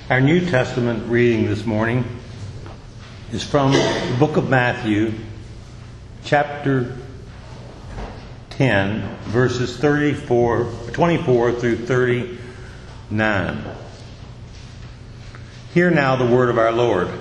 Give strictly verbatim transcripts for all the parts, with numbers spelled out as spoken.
Our New Testament reading this morning is from the book of Matthew, chapter ten, verses thirty-four, twenty-four through thirty-nine. Hear now the word of our Lord.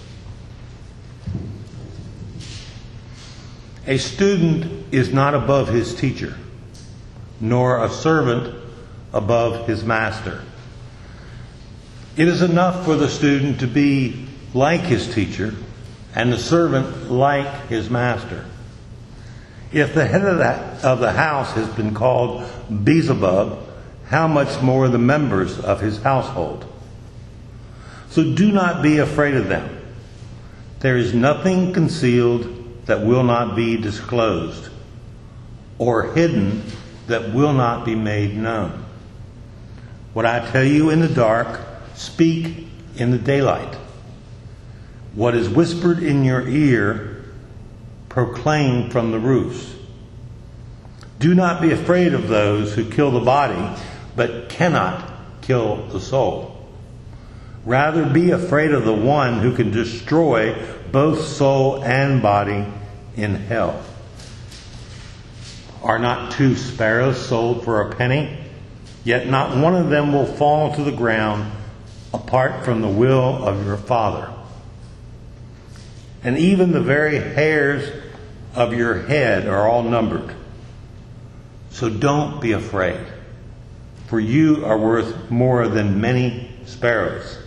A student is not above his teacher, nor a servant above his master. It is enough for the student to be like his teacher and the servant like his master. If the head of the, of the house has been called Beelzebub, how much more the members of his household? So do not be afraid of them. There is nothing concealed that will not be disclosed, or hidden that will not be made known. What I tell you in the dark, speak in the daylight. What is whispered in your ear, proclaim from the roofs. Do not be afraid of those who kill the body, but cannot kill the soul. Rather, be afraid of the one who can destroy both soul and body in hell. Are not two sparrows sold for a penny? Yet not one of them will fall to the ground apart from the will of your Father. And even the very hairs of your head are all numbered. So don't be afraid, for you are worth more than many sparrows.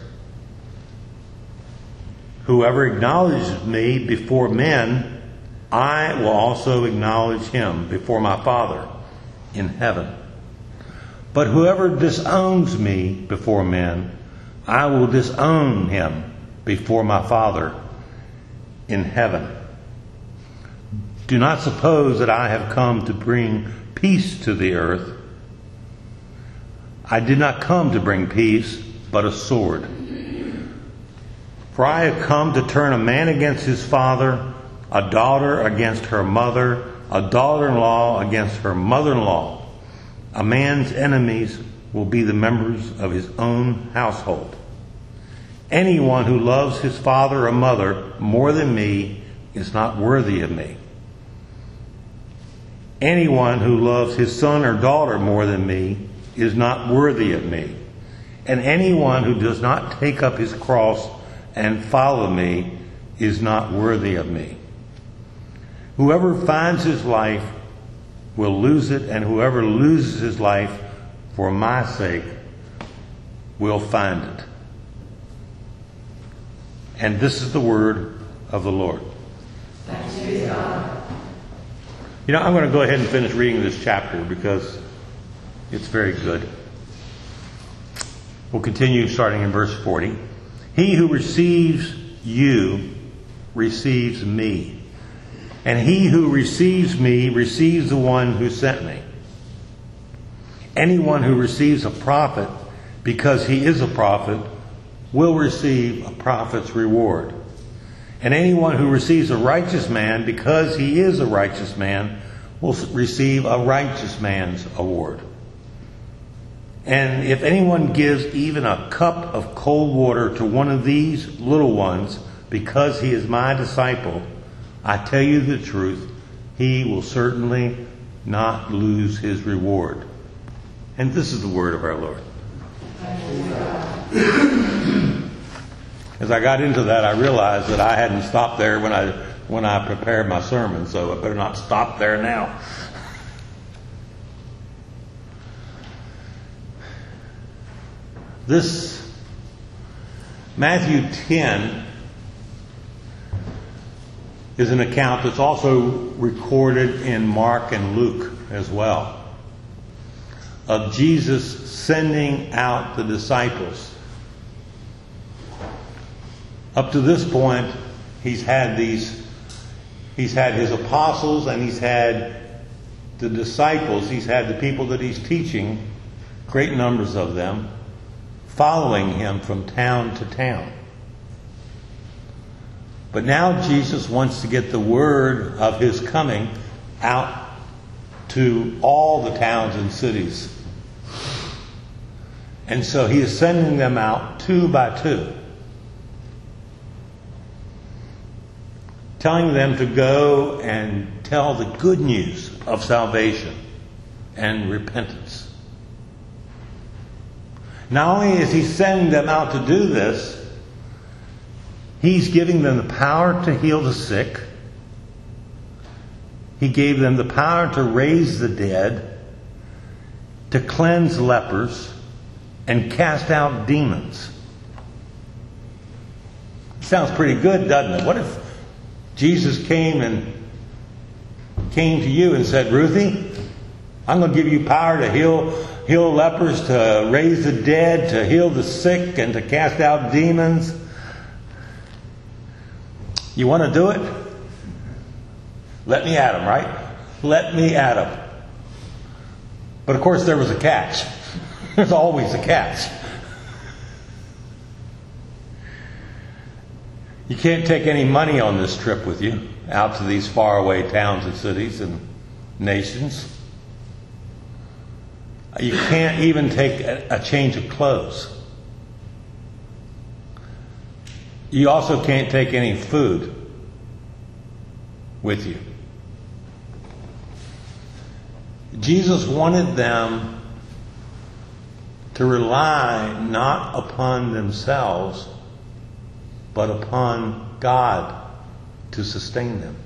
Whoever acknowledges me before men, I will also acknowledge him before my Father in heaven. But whoever disowns me before men, I will disown him before my Father in heaven. Do not suppose that I have come to bring peace to the earth. I did not come to bring peace, but a sword. For I have come to turn a man against his father, a daughter against her mother, a daughter-in-law against her mother-in-law. A man's enemies will be the members of his own household. Anyone who loves his father or mother more than me is not worthy of me. Anyone who loves his son or daughter more than me is not worthy of me. And anyone who does not take up his cross and follow me is not worthy of me. Whoever finds his life will lose it, and whoever loses his life for my sake will find it. And this is the word of the Lord. Thanks be to God. You know, I'm going to go ahead and finish reading this chapter because it's very good. We'll continue starting in verse forty. He who receives you receives me, and he who receives me receives the one who sent me. Anyone who receives a prophet because he is a prophet will receive a prophet's reward. And anyone who receives a righteous man because he is a righteous man will receive a righteous man's award. And if anyone gives even a cup of cold water to one of these little ones because he is my disciple, I tell you the truth, he will certainly not lose his reward. And this is the word of our Lord. As I got into that, I realized that I hadn't stopped there when I when I prepared my sermon, so I better not stop there now. This Matthew ten is an account that's also recorded in Mark and Luke as well, of Jesus sending out the disciples. Up to this point, he's had these, he's had his apostles and he's had the disciples, he's had the people that he's teaching, great numbers of them, following him from town to town. But now Jesus wants to get the word of his coming out to all the towns and cities. And so he is sending them out two by two, telling them to go and tell the good news of salvation and repentance. Not only is he sending them out to do this, he's giving them the power to heal the sick. He gave them the power to raise the dead, to cleanse lepers, and cast out demons. Sounds pretty good, doesn't it? What if Jesus came and came to you and said, Ruthie, I'm going to give you power to heal heal lepers, to raise the dead, to heal the sick, and to cast out demons. You want to do it? Let me at him, right? Let me at him. But of course there was a catch. There's always a catch. You can't take any money on this trip with you out to these faraway towns and cities and nations. You can't even take a, a change of clothes. You also can't take any food with you. Jesus wanted them to rely not upon themselves, but upon God to sustain them.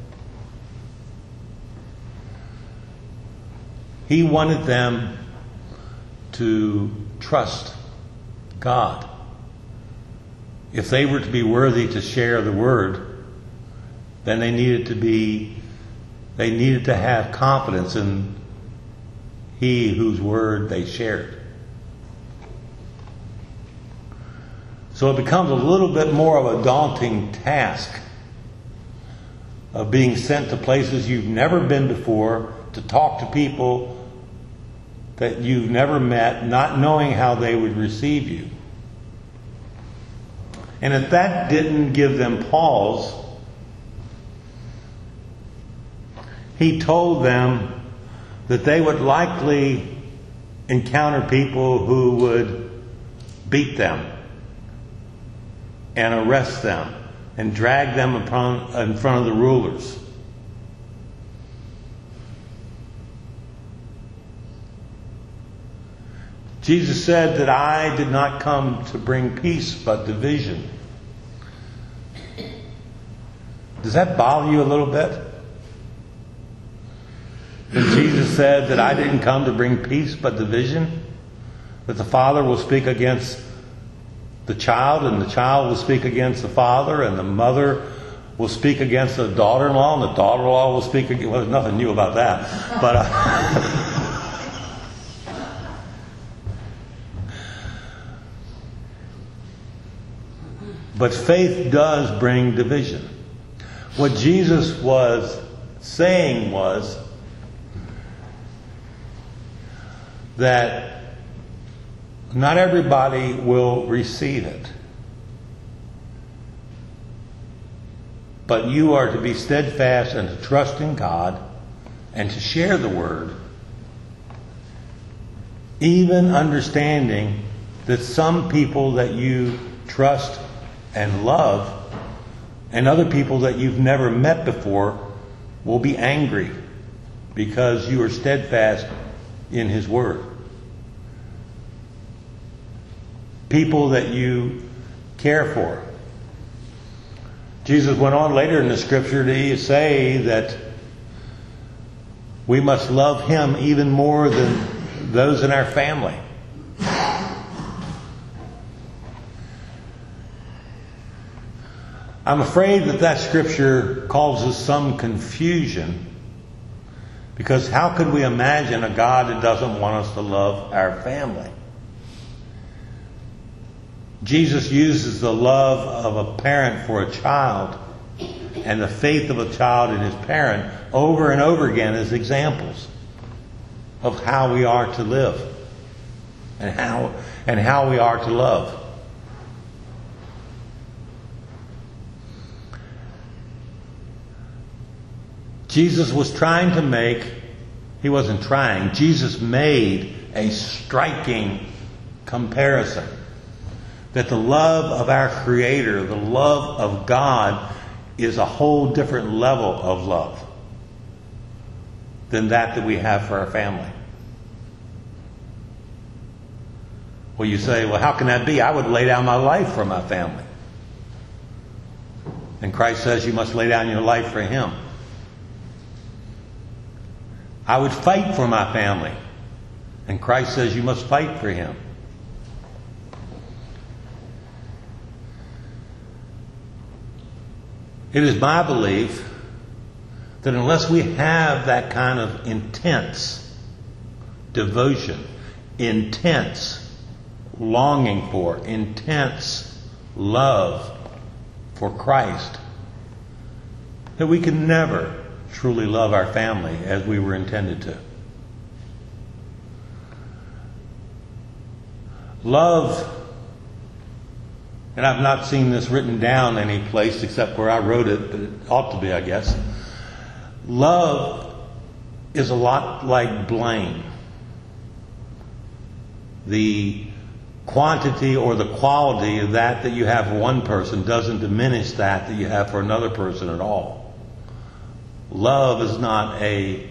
He wanted them to trust God. If they were to be worthy to share the word, then they needed to be, they needed to have confidence in He whose word they shared. So it becomes a little bit more of a daunting task of being sent to places you've never been before, to talk to people that you've never met, not knowing how they would receive you. And if that didn't give them pause, he told them that they would likely encounter people who would beat them and arrest them and drag them upon, in front of the rulers. Jesus said that I did not come to bring peace but division. Does that bother you a little bit? When Jesus said that I didn't come to bring peace but division? That the father will speak against the child, and the child will speak against the father, and the mother will speak against the daughter-in-law, and the daughter-in-law will speak against... Well, there's nothing new about that. But... Uh, But faith does bring division. What Jesus was saying was that not everybody will receive it. But you are to be steadfast and to trust in God and to share the word, even understanding that some people that you trust and love, and other people that you've never met before, will be angry because you are steadfast in His Word. People that you care for. Jesus went on later in the Scripture to say that we must love Him even more than those in our family. I'm afraid that that scripture causes some confusion, because how could we imagine a God that doesn't want us to love our family? Jesus uses the love of a parent for a child and the faith of a child in his parent over and over again as examples of how we are to live and how and how we are to love. Jesus was trying to make, he wasn't trying, Jesus made a striking comparison. That the love of our Creator, the love of God, is a whole different level of love than that that we have for our family. Well, you say, well, how can that be? I would lay down my life for my family. And Christ says you must lay down your life for Him. I would fight for my family. And Christ says you must fight for Him. It is my belief that unless we have that kind of intense devotion, intense longing for, intense love for Christ, that we can never truly love our family as we were intended to. Love, and I've not seen this written down any place except where I wrote it, but it ought to be, I guess. Love is a lot like blame. The quantity or the quality of that that you have for one person doesn't diminish that that you have for another person at all. Love is not a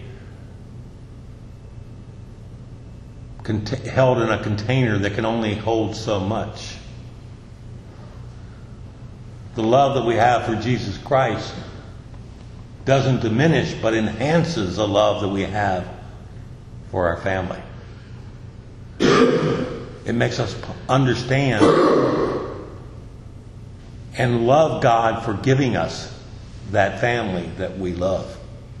held in a container that can only hold so much. The love that we have for Jesus Christ doesn't diminish but enhances the love that we have for our family. It makes us understand and love God for giving us that family that we love.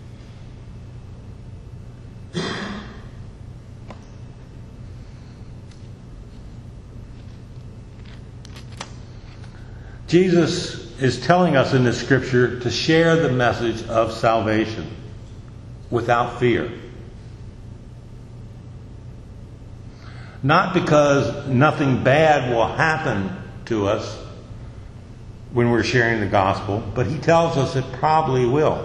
Jesus is telling us in the scripture to share the message of salvation without fear. Not because nothing bad will happen to us when we're sharing the gospel, but he tells us it probably will.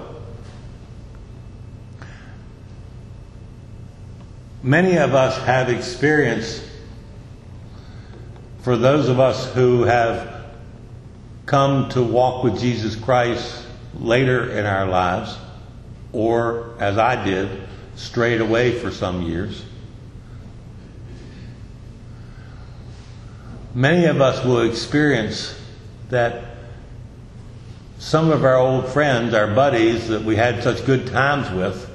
Many of us have experienced, for those of us who have come to walk with Jesus Christ later in our lives, or as I did, strayed away for some years. Many of us will experience that some of our old friends, our buddies that we had such good times with,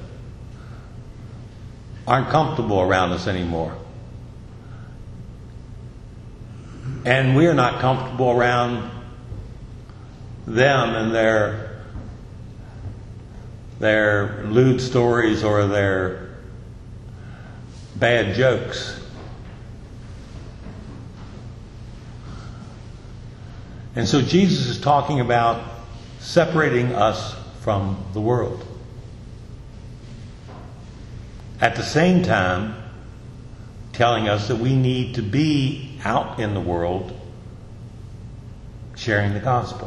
aren't comfortable around us anymore. And we're not comfortable around them and their their lewd stories or their bad jokes. And so Jesus is talking about separating us from the world. At the same time, telling us that we need to be out in the world sharing the gospel.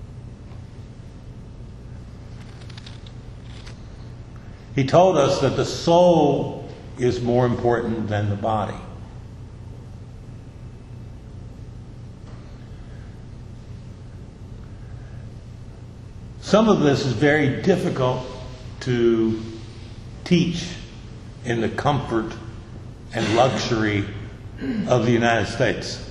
He told us that the soul is more important than the body. Some of this is very difficult to teach in the comfort and luxury of the United States.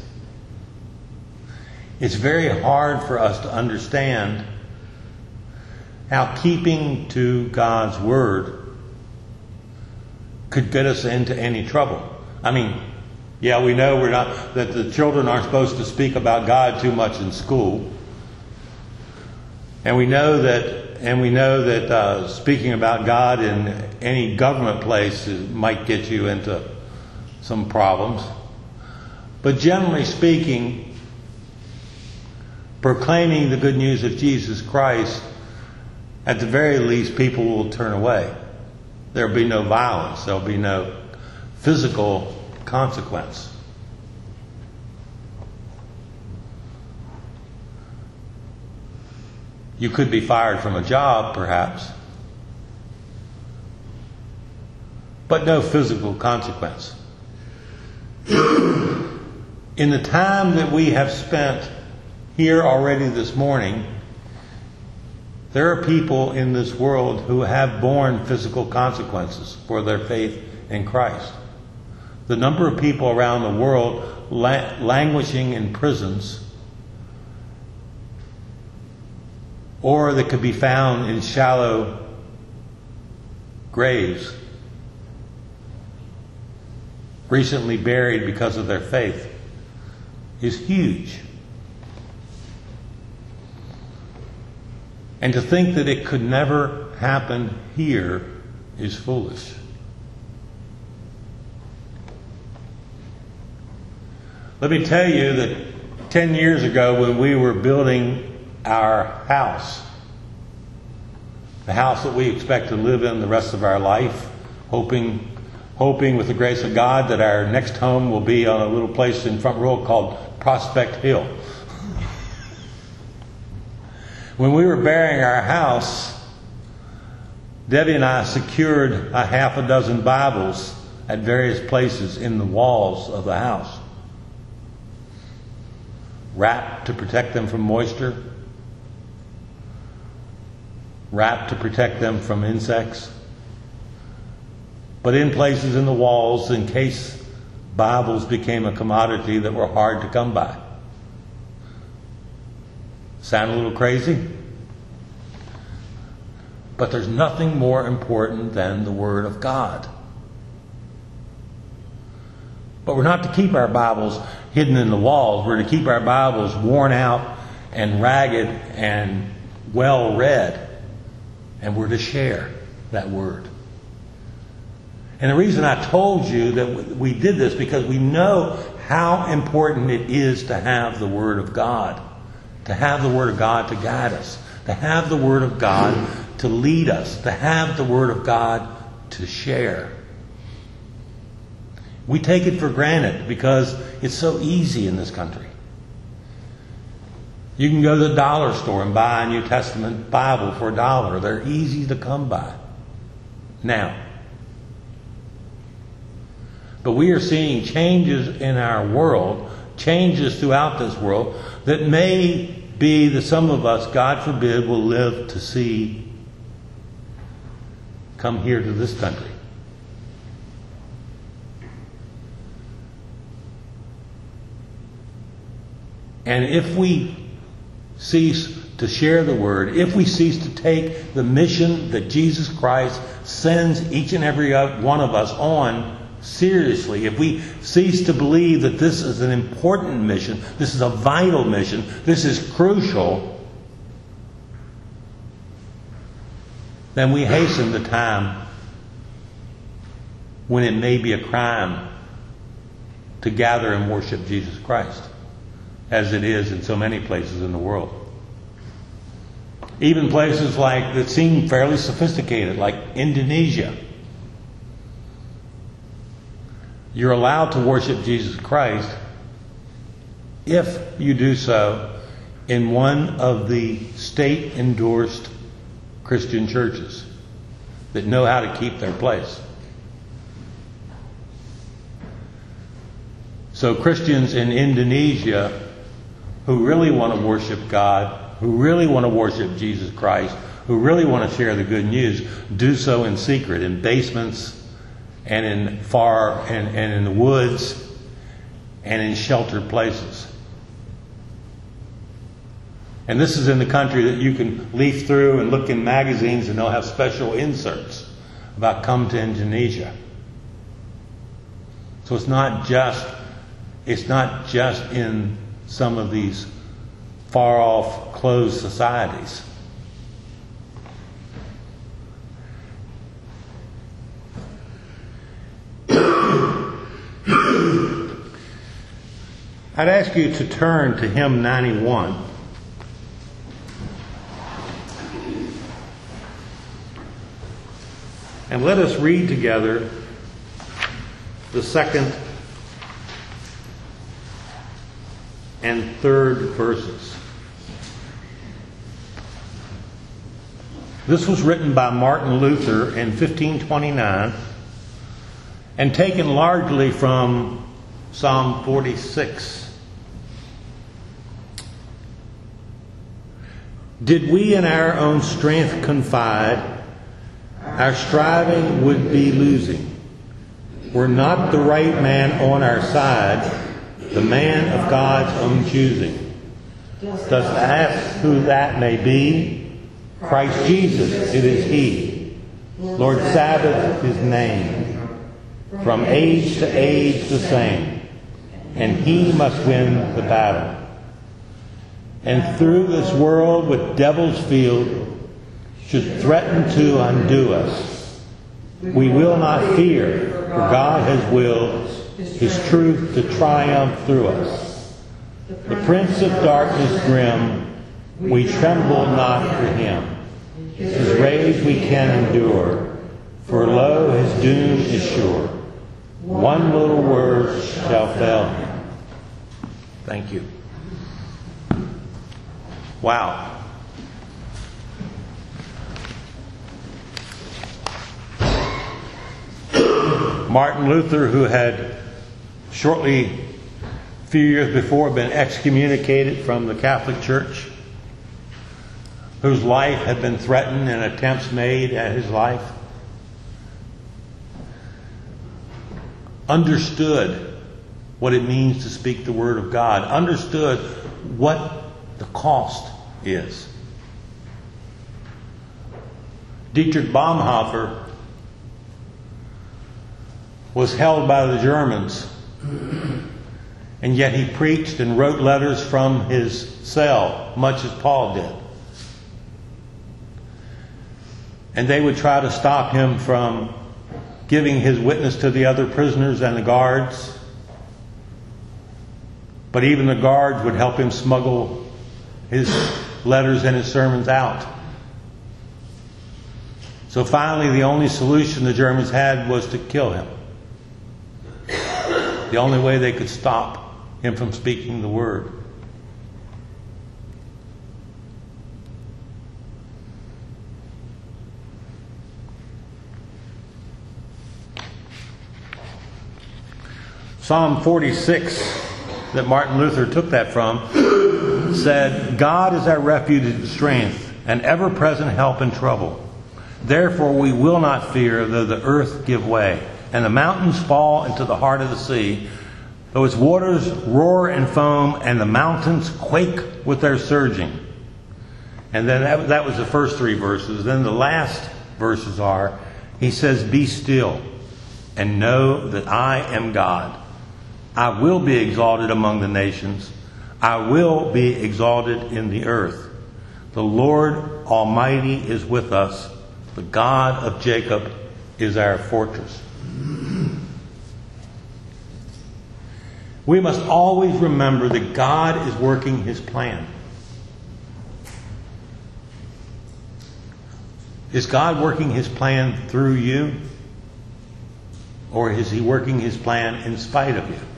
It's very hard for us to understand how keeping to God's Word could get us into any trouble. I mean, yeah, we know we're not that the children aren't supposed to speak about God too much in school. And we know that, and we know that uh, speaking about God in any government place is, might get you into some problems. But generally speaking, proclaiming the good news of Jesus Christ, at the very least, people will turn away. There'll be no violence. There'll be no physical consequence. You could be fired from a job, perhaps, but no physical consequence. In the time that we have spent here already this morning, there are people in this world who have borne physical consequences for their faith in Christ. The number of people around the world la- languishing in prisons, or that could be found in shallow graves, recently buried because of their faith, is huge. And to think that it could never happen here is foolish. Let me tell you that ten years ago, when we were building our house, the house that we expect to live in the rest of our life, hoping hoping with the grace of God that our next home will be on a little place in Front Royal called Prospect Hill. When we were burying our house, Debbie and I secured a half a dozen Bibles at various places in the walls of the house, wrapped to protect them from moisture, wrapped to protect them from insects, but in places in the walls in case Bibles became a commodity that were hard to come by. Sound a little crazy? But there's nothing more important than the Word of God. But we're not to keep our Bibles hidden in the walls. We're to keep our Bibles worn out and ragged and well read. And we're to share that Word. And the reason I told you that we did this, because we know how important it is to have the Word of God. To have the Word of God to guide us. To have the Word of God to lead us. To have the Word of God to share. We take it for granted because it's so easy in this country. You can go to the dollar store and buy a New Testament Bible for a dollar. They're easy to come by now. But we are seeing changes in our world, changes throughout this world, that may be that some of us, God forbid, will live to see come here to this country. And if we cease to share the Word, if we cease to take the mission that Jesus Christ sends each and every one of us on seriously, if we cease to believe that this is an important mission, this is a vital mission, this is crucial, then we hasten the time when it may be a crime to gather and worship Jesus Christ, as it is in so many places in the world. Even places like that seem fairly sophisticated, like Indonesia. You're allowed to worship Jesus Christ if you do so in one of the state-endorsed Christian churches that know how to keep their place. So Christians in Indonesia who really want to worship God, who really want to worship Jesus Christ, who really want to share the good news, do so in secret, in basements, and in far and, and in the woods and in sheltered places. And this is in the country that you can leaf through and look in magazines and they'll have special inserts about come to Indonesia. So it's not just it's not just in some of these far off closed societies. I'd ask you to turn to hymn ninety-one. And let us read together the second and third verses. This was written by Martin Luther in fifteen twenty-nine and taken largely from Psalm forty-six. Did we in our own strength confide, our striving would be losing. Were not the right man on our side, the man of God's own choosing. Dost ask who that may be? Christ Jesus, it is He. Lord Sabbath, His name. From age to age the same. And He must win the battle. And through this world with devil's field should threaten to undo us. We will not fear, for God has willed His truth to triumph through us. The prince of darkness grim, we tremble not for him. His rage we can endure, for lo, his doom is sure. One little word shall fail him. Thank you. Wow. Martin Luther, who had shortly, a few years before, been excommunicated from the Catholic Church, whose life had been threatened and attempts made at his life, understood what it means to speak the Word of God, understood what the cost is. Dietrich Bonhoeffer was held by the Germans, and yet he preached and wrote letters from his cell, much as Paul did. And they would try to stop him from giving his witness to the other prisoners and the guards. But even the guards would help him smuggle his letters and his sermons out. So finally, the only solution the Germans had was to kill him. The only way they could stop him from speaking the Word. Psalm forty-six, that Martin Luther took that from, said, God is our refuge and strength, an ever-present help in trouble. Therefore we will not fear, though the earth give way, and the mountains fall into the heart of the sea, though its waters roar and foam, and the mountains quake with their surging. And then that, that was the first three verses. Then the last verses are, he says, be still, and know that I am God. I will be exalted among the nations. I will be exalted in the earth. The Lord Almighty is with us. The God of Jacob is our fortress. We must always remember that God is working His plan. Is God working His plan through you? Or is He working His plan in spite of you?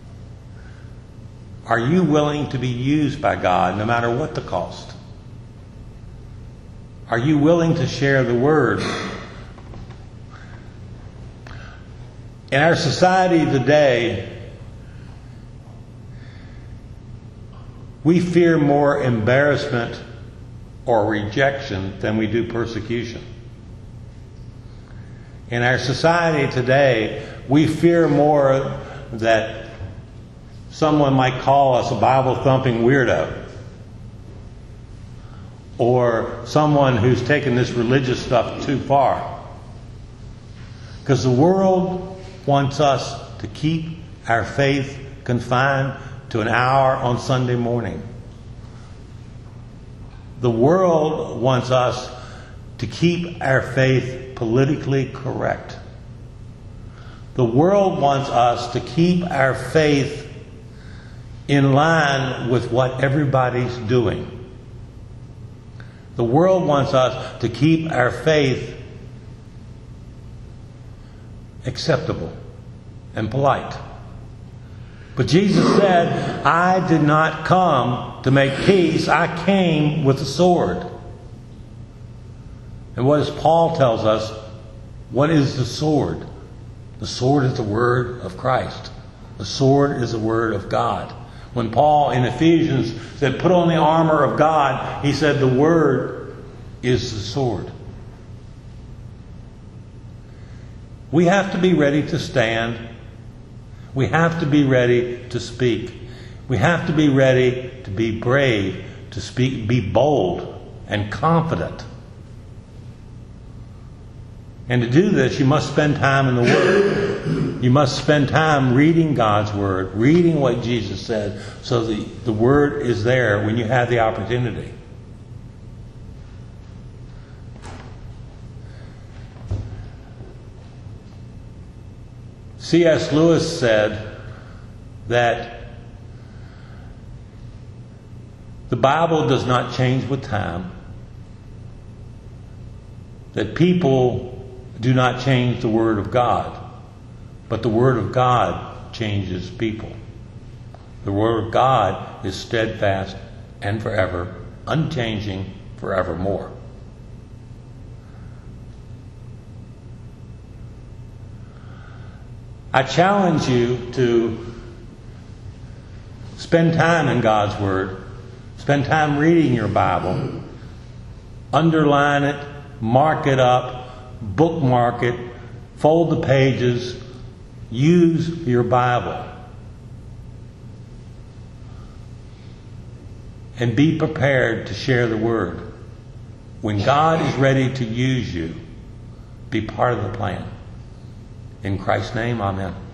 Are you willing to be used by God no matter what the cost? Are you willing to share the Word? In our society today, we fear more embarrassment or rejection than we do persecution. In our society today, we fear more that someone might call us a Bible-thumping weirdo, or someone who's taken this religious stuff too far. Because the world wants us to keep our faith confined to an hour on Sunday morning. The world wants us to keep our faith politically correct. The world wants us to keep our faith in line with what everybody's doing. The world wants us to keep our faith acceptable and polite. But Jesus said, I did not come to make peace. I came with a sword. And what does Paul tells us? What is the sword? The sword is the word of Christ. The sword is the word of God. When Paul in Ephesians said, put on the armor of God, he said the Word is the sword. We have to be ready to stand. We have to be ready to speak. We have to be ready to be brave, to speak, be bold and confident. And to do this, you must spend time in the Word. You must spend time reading God's Word, reading what Jesus said, so the, the Word is there when you have the opportunity. C S Lewis said that the Bible does not change with time, that people do not change the Word of God, but the Word of God changes people. The Word of God is steadfast and forever, unchanging forevermore. I challenge you to spend time in God's Word. Spend time reading your Bible. Underline it, mark it up, bookmark it, fold the pages, use your Bible. And be prepared to share the Word. When God is ready to use you, be part of the plan. In Christ's name, amen.